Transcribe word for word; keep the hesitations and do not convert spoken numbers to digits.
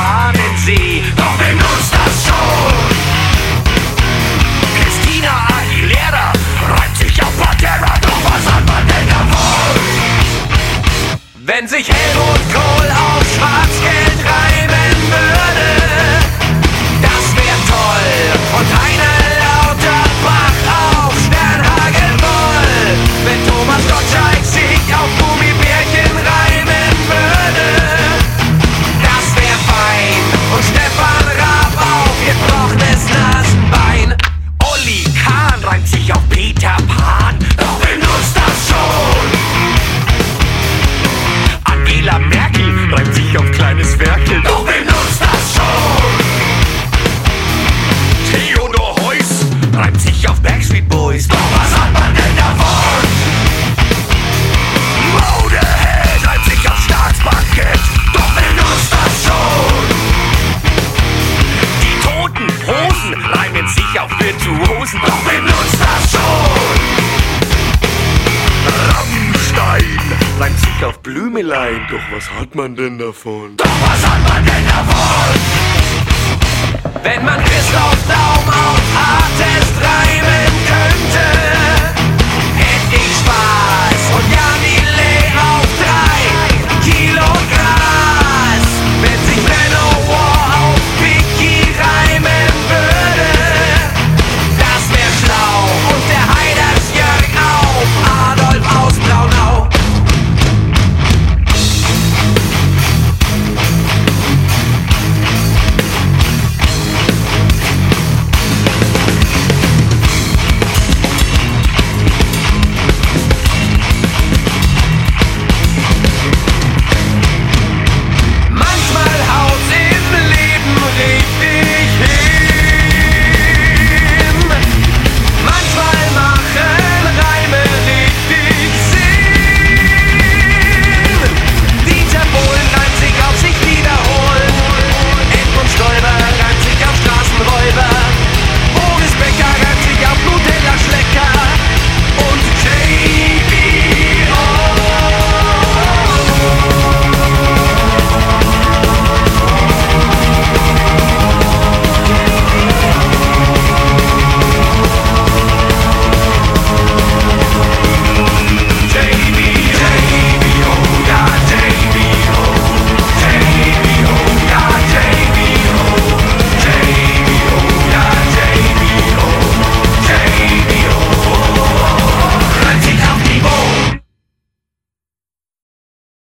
warnen sie, doch benutzt das schon. Christina Aguilera reibt sich auf Pantera, doch was hat man denn davon? Wenn sich Helmut Kohl auf Schwarzgeld reiben würde, das wär toll. Und Heine Lauterbach auf Sternhagelvoll. Wenn Thomas Gottschalk sich auf Gummibärchen reiben würde, das wär fein. Und Stefan Raab auf gebrochenes Nasenbein. Olli Kahn reimt sich auf Peter Pan, doch benutzt das schon. Angela Merkel reimt sich auf kleines Werkel, doch benutzt das schon. Theodor Heuss reimt sich auf Backstreet Boys, doch was hat man denn davon? Motorhead reimt sich auf Staatsbankett, doch benutzt das schon. Die Toten Hosen reimen sich auf Virtuosen, doch benutzt das schon. Rammstein reimt sich auf Blümelein, doch was hat man denn davon? Doch was hat man denn davon? Wenn man